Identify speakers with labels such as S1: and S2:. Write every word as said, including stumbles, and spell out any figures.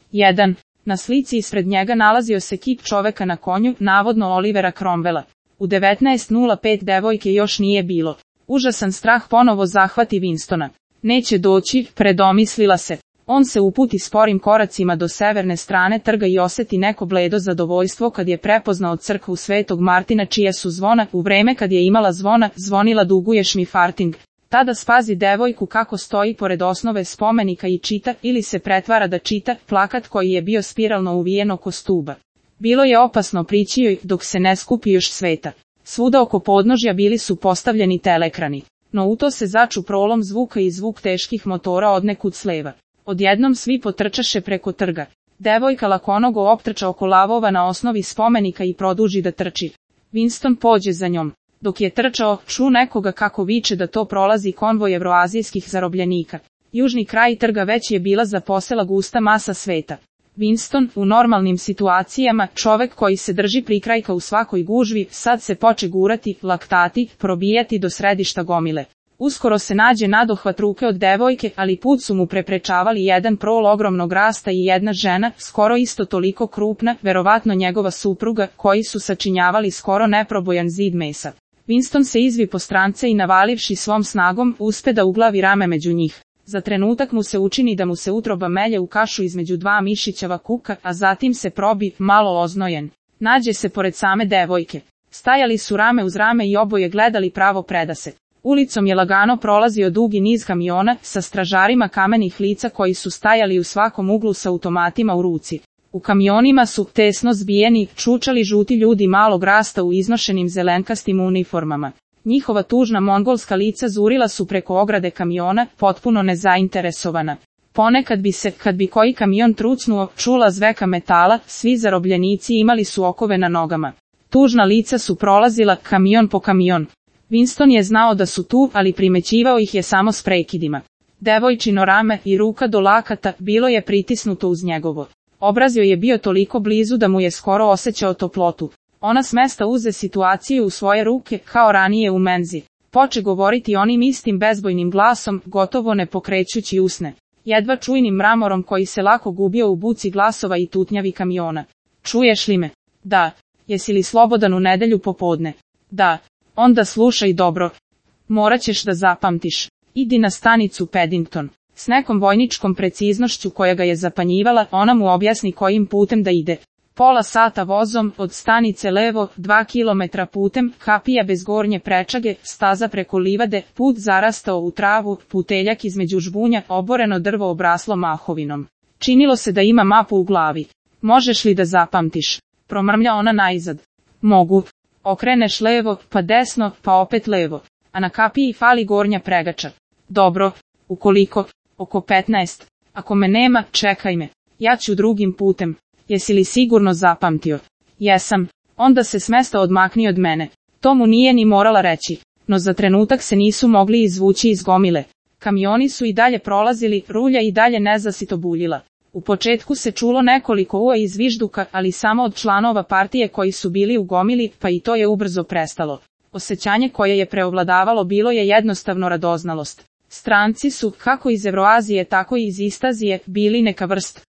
S1: jedan. Na slici ispred njega nalazio se kip čoveka na konju, navodno Olivera Cromwella. U devetnaest nula pet devojke još nije bilo. Užasan strah ponovo zahvati Winstona. Neće doći, predomislila se. On se uputi sporim koracima do severne strane trga i oseti neko bledo zadovoljstvo kad je prepoznao crkvu Svetog Martina čija su zvona, u vreme kad je imala zvona, zvonila Duguje Šmifarting. Tada spazi devojku kako stoji pored osnove spomenika i čita, ili se pretvara da čita, plakat koji je bio spiralno uvijen oko stuba. Bilo je opasno prići joj, dok se ne skupi još sveta. Svuda oko podnožja bili su postavljeni telekrani. No u to se začu prolom zvuka i zvuk teških motora odnekud sleva. Odjednom svi potrčaše preko trga. Devojka lakonogo optrča oko lavova na osnovi spomenika i produži da trči. Winston pođe za njom. Dok je trčao, ču nekoga kako viče da to prolazi konvoj evroazijskih zarobljenika. Južni kraj trga već je bila zaposela gusta masa sveta. Winston, u normalnim situacijama, čovek koji se drži prikrajka u svakoj gužvi, sad se poče gurati, laktati, probijati do središta gomile. Uskoro se nađe nadohvat ruke od devojke, ali put su mu preprečavali jedan prol ogromnog rasta i jedna žena, skoro isto toliko krupna, verovatno njegova supruga, koji su sačinjavali skoro neprobojan zid mesa. Winston se izvi po strance i navalivši svom snagom, uspe da uglavi rame među njih. Za trenutak mu se učini da mu se utroba melje u kašu između dva mišićava kuka, a zatim se probi, malo oznojen. Nađe se pored same devojke. Stajali su rame uz rame i oboje gledali pravo predase. Ulicom je lagano prolazio dugi niz kamiona, sa stražarima kamenih lica koji su stajali u svakom uglu sa automatima u ruci. U kamionima su, tesno zbijeni, čučali žuti ljudi malog rasta u iznošenim zelenkastim uniformama. Njihova tužna mongolska lica zurila su preko ograde kamiona, potpuno nezainteresovana. Ponekad bi se, kad bi koji kamion trucnuo, čula zveka metala, svi zarobljenici imali su okove na nogama. Tužna lica su prolazila, kamion po kamion. Winston je znao da su tu, ali primećivao ih je samo s prekidima. Devojčino rame i ruka do lakata bilo je pritisnuto uz njegovo. Obraz joj je bio toliko blizu da mu je skoro osjećao toplotu. Ona s mesta uze situaciju u svoje ruke, kao ranije u menzi. Poče govoriti onim istim bezbojnim glasom, gotovo ne pokrećući usne. Jedva čujnim mramorom koji se lako gubio u buci glasova i tutnjavi kamiona. Čuješ li me? Da. Jesi li slobodan u nedelju popodne? Da. Onda slušaj dobro. Morat ćeš da zapamtiš. Idi na stanicu Paddington. S nekom vojničkom preciznošću koja ga je zapanjivala, ona mu objasni kojim putem da ide. Pola sata vozom, od stanice levo, dva kilometra putem, kapija bez gornje prečage, staza preko livade, put zarastao u travu, puteljak između žbunja, oboreno drvo obraslo mahovinom. Činilo se da ima mapu u glavi. Možeš li da zapamtiš? Promrmlja ona najzad. Mogu. Okreneš levo, pa desno, pa opet levo. A na kapiji fali gornja pregača. Dobro. Ukoliko? Oko petnaest. Ako me nema, čekaj me. Ja ću drugim putem. Jesi li sigurno zapamtio? Jesam. Onda se s mesta odmakni od mene. To mu nije ni morala reći. No za trenutak se nisu mogli izvući iz gomile. Kamioni su i dalje prolazili, rulja i dalje nezasito buljila. U početku se čulo nekoliko ua i zvižduka, ali samo od članova partije koji su bili u gomili, pa i to je ubrzo prestalo. Osjećanje koje je preovladavalo bilo je jednostavno radoznalost. Stranci su, kako iz Evroazije tako i iz Istazije, bili neka vrst